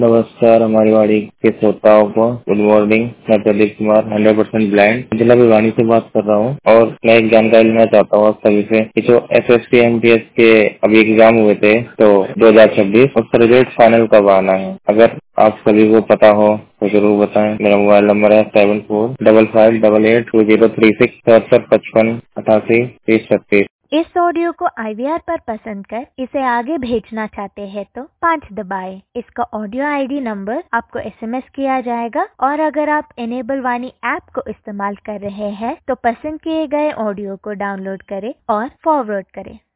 नमस्कार हमारी वाड़ी के श्रोताओं को गुड मॉर्निंग। मैं प्रदीप कुमार 100% ब्लाइंड जिला भिवानी से बात कर रहा हूँ और मैं एक जानकारी लेना चाहता हूँ आप सभी से कि जो SSC MTS के अभी एग्जाम हुए थे तो 2026 उसका रिजल्ट फाइनल कब आना है। अगर आप सभी को पता हो तो जरूर बताएं। मेरा मोबाइल नंबर है 7455882036 7755883036। इस ऑडियो को IVR पर पसंद कर इसे आगे भेजना चाहते हैं तो 5 दबाएं। इसका ऑडियो ID नंबर आपको SMS किया जाएगा और अगर आप इनेबल वाणी ऐप को इस्तेमाल कर रहे हैं तो पसंद किए गए ऑडियो को डाउनलोड करें और फॉरवर्ड करें।